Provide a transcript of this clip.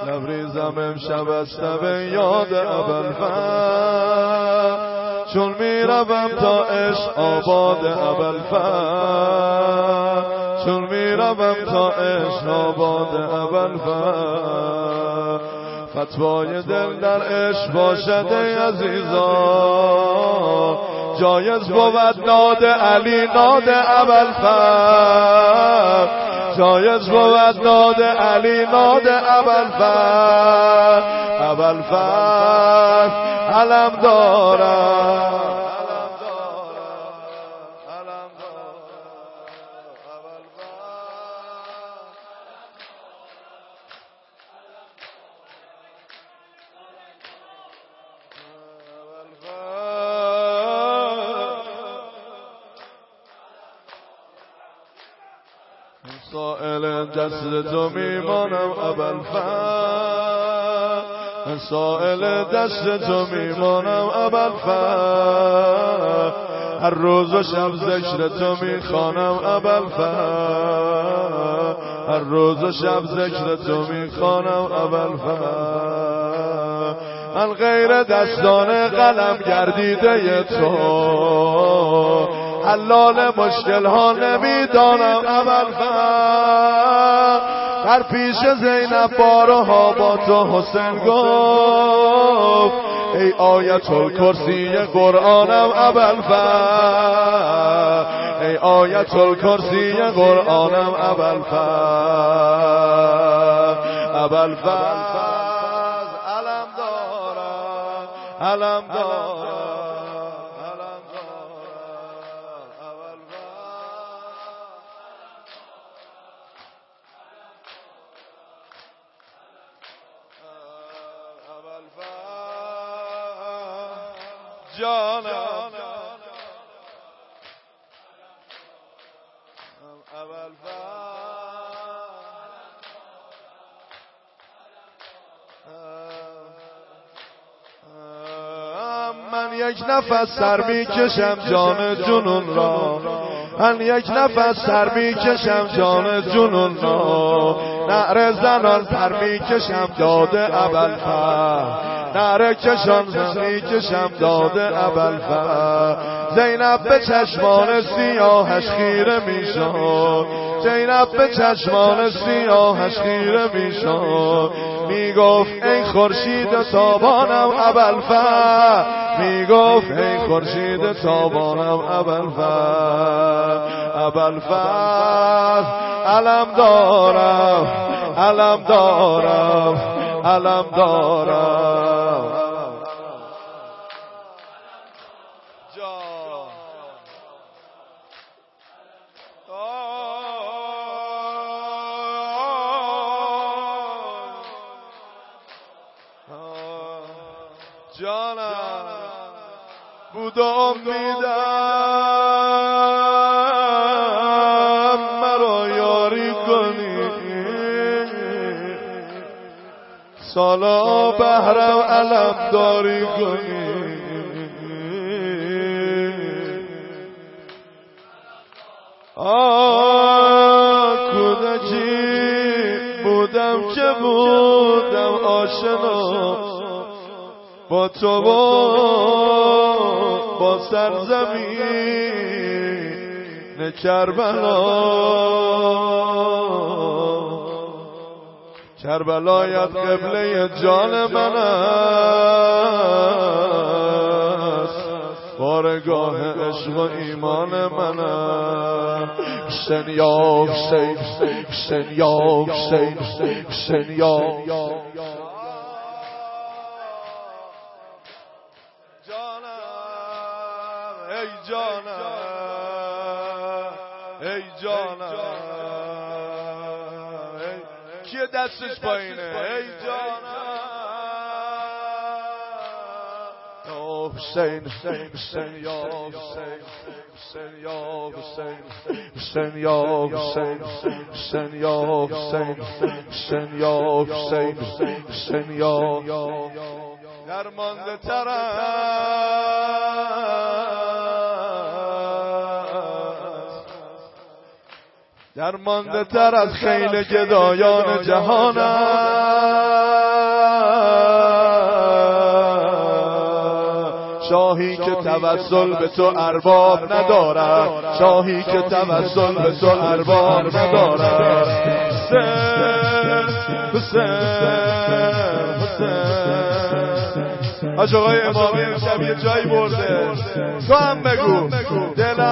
لبریزم امشب از تب یاد ابوالفضل، چون میروم تا عشق آباد ابوالفضل، چون میروم تا عشق آباد ابوالفضل. فتوای دل در عشق باشد ای عزیزان، جایز بود ناد علی ناد ابوالفضل، جایز بود ناد علی ناد ابوالفضل. ابوالفضل علم دارم، سائل دست تو میمانم ابوالفضل، سائل دست تو میمانم ابوالفضل، هر روز و شب ذکر تو میخوانم ابوالفضل، هر روز و شب ذکر تو میخوانم ابوالفضل. من غیر دستان قلم گردیده تو، حلال مشکل ها نمیدانم ابوالفضل. در پیش زینب بارها با تو حسین گفت، ای آیت الکرسی قرآنم ابوالفضل، ای آیت الکرسی قرآنم ابوالفضل. ابوالفضل علم دارم، علم دارم. جانم من یک نفس سر میکشم جان جنون را، من یک نفس سر میکشم جان جنون را، نعره زنان پر میکشم داد ابوالفضل، نعره کشان میکشم داد ابوالفضل. زینب به چشمان سیاهش خیره میشد، زینب به چشمان سیاهش خیره میشد، میگفت ای خورشید تابانم ابوالفضل، میگفت ای خورشید تابانم ابوالفضل. ابوالفضل علم دارم، علم دارم، علم دارم. جانم بود امیدم مرا یاری کنی، سالا بهرم علم داری کنی. کودکی بودم که بودم آشنا با تو با سرزمین کربلا، کربلایت قبله جان من است، بارگاه عشق و ایمان من است. حسین یا حسین، حسین یا حسین، حسین یا ای جانم، ای جانم، کیه دستش پایینه؟ ای جانم حسین، حسین یا حسین، حسین یا حسین، حسین یا حسین، حسین یا حسین، حسین یا حسین، حسین یا درمانده درمانده تر از خیل گدایان جهان است. شاهی که توسل به تو ارباب ندارد، شاهی که توسل به تو ارباب ندارد. حسین حاج آقای امامی امشب یه جایی برده، تو هم بگو دلم